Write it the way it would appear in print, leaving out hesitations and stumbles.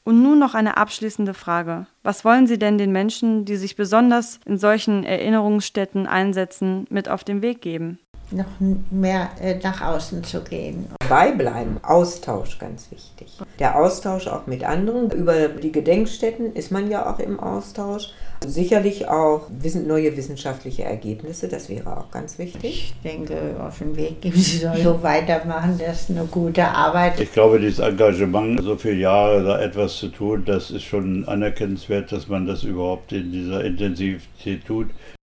Und nun noch eine abschließende Frage. Was wollen Sie denn den Menschen, die sich besonders in solchen Erinnerungsstätten einsetzen, mit auf den Weg geben? Noch mehr nach außen zu gehen. Beibleiben, Austausch ganz wichtig. Der Austausch auch mit anderen. Über die Gedenkstätten ist man ja auch im Austausch. Sicherlich auch neue wissenschaftliche Ergebnisse, das wäre auch ganz wichtig. Ich denke, auf dem Weg geben Sie so weitermachen, das ist eine gute Arbeit. Ich glaube, dieses Engagement, so viele Jahre da etwas zu tun, das ist schon anerkennenswert, dass man das überhaupt in dieser Intensität tut.